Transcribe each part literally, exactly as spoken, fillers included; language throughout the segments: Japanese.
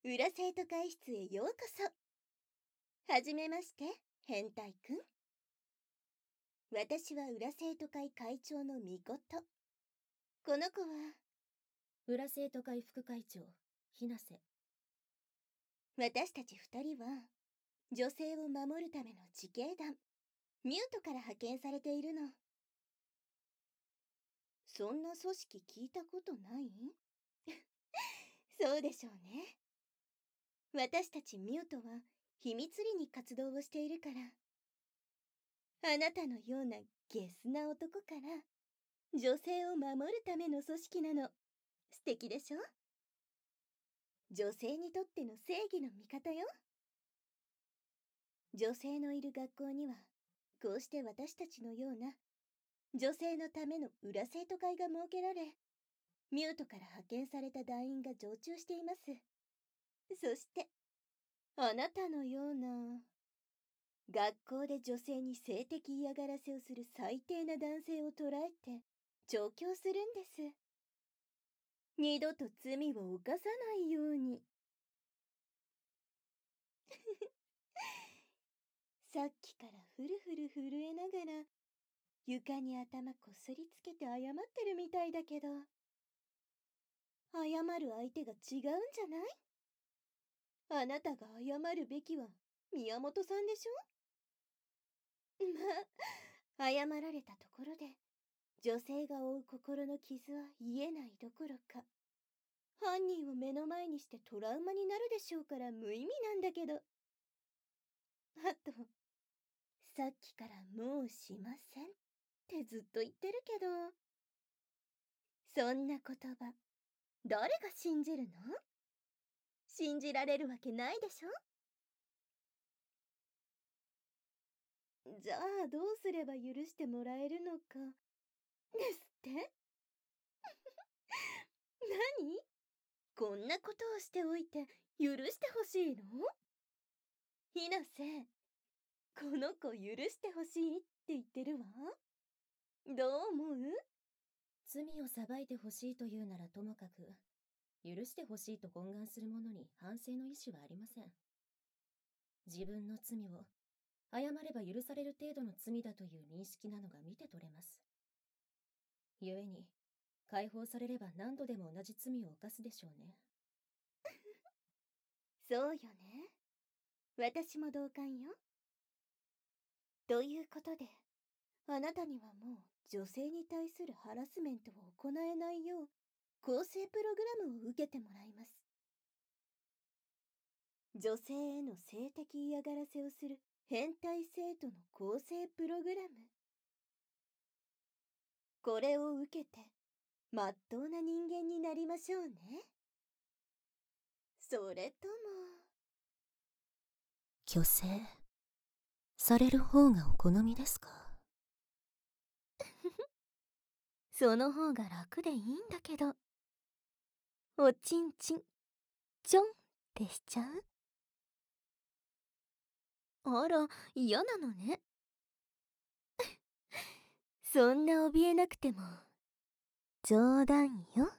裏生徒会室へようこそ。はじめまして、変態くん。私は裏生徒会会長のみこと。この子は裏生徒会副会長、ひなせ。 私たち二人は女性を守るための自警団ミュートから派遣されているの。そんな組織聞いたことないそうでしょうね。私たちミュートは秘密裏に活動をしているから。あなたのようなゲスな男から女性を守るための組織なの。素敵でしょ？女性にとっての正義の味方よ。女性のいる学校にはこうして私たちのような女性のための裏生徒会が設けられ、ミュートから派遣された団員が常駐しています。そしてあなたのような学校で女性に性的嫌がらせをする最低な男性を捕らえて調教するんです。二度と罪を犯さないように。さっきからフルフル震えながら床に頭こすりつけて謝ってるみたいだけど、謝る相手が違うんじゃない？あなたが謝るべきは宮本さんでしょ？まあ、謝られたところで女性が負う心の傷は癒えないどころか、犯人を目の前にしてトラウマになるでしょうから無意味なんだけど。あと、さっきからもうしませんってずっと言ってるけど、そんな言葉、誰が信じるの？信じられるわけないでしょ？じゃあどうすれば許してもらえるのかですって何？こんなことをしておいて許してほしいの？ひなせ、この子許してほしいって言ってるわ。どう思う？ 罪を裁いてほしいというならともかく、許してほしいと懇願する者に反省の意思はありません。自分の罪を謝れば許される程度の罪だという認識なのが見て取れます。故に、解放されれば何度でも同じ罪を犯すでしょうね。 そうよね。私も同感よ。ということで、あなたにはもう女性に対するハラスメントを行えないよう更生プログラムを受けてもらいます。女性への性的嫌がらせをする変態生徒の更生プログラム。これを受けてまっとうな人間になりましょうね。それとも虚勢される方がお好みですか？ その方が楽でいいんだけど。おちんちんちょんってしちゃう？あら、嫌なのね。そんな怯えなくても冗談よ。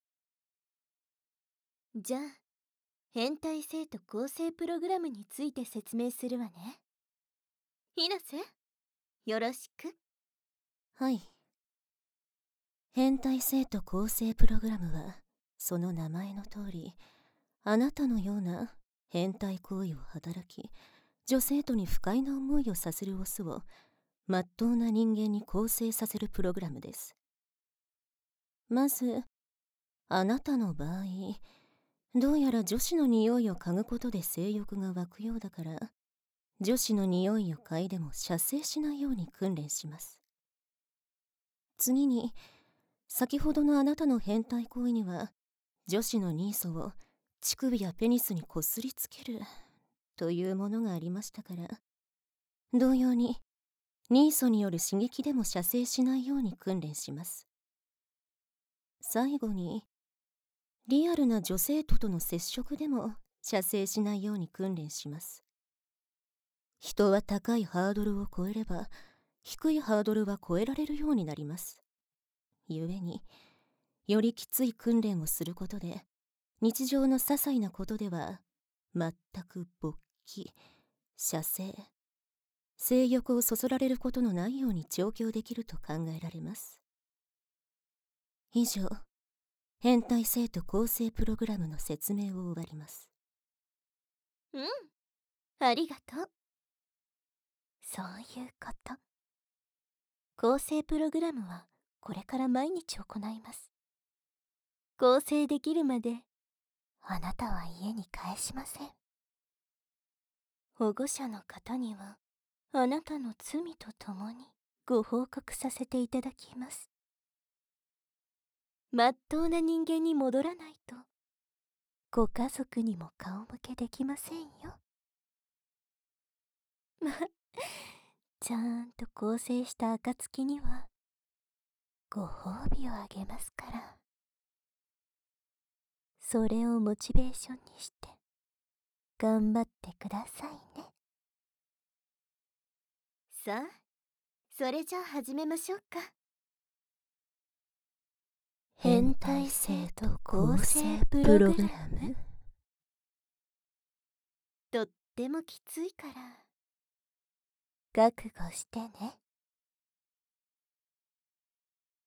じゃあ変態生徒更生プログラムについて説明するわね。ひなせ、よろしく。 はい。変態生徒更生プログラムは、その名前の通り、あなたのような変態行為を働き、女生徒に不快な思いをさせるオスを、まっとうな人間に更生させるプログラムです。まず、あなたの場合、どうやら女子の匂いを嗅ぐことで性欲が湧くようだから、女子の匂いを嗅いでも射精しないように訓練します。次に、先ほどのあなたの変態行為には、女子のニーソを乳首やペニスにこすりつけるというものがありましたから、同様にニーソによる刺激でも射精しないように訓練します。最後に、リアルな女生徒との接触でも射精しないように訓練します。人は高いハードルを越えれば、低いハードルは越えられるようになります。故に、よりきつい訓練をすることで、 日常の些細なことでは全く勃起、射精、性欲をそそられることのないように調教できると考えられます。以上、変態生徒構成プログラムの説明を終わります。 うん、ありがとう。そういうこと。構成プログラムはこれから毎日行います。構成できるまであなたは家に帰しません。保護者の方にはあなたの罪とともにご報告させていただきます。まっとうな人間に戻らないとご家族にも顔向けできませんよ。ま、ちゃんと構成した暁にはご褒美をあげますから。それをモチベーションにして頑張ってくださいね。さあ、それじゃあ始めましょうか。変態生徒構成プログラム。とってもきついから覚悟してね。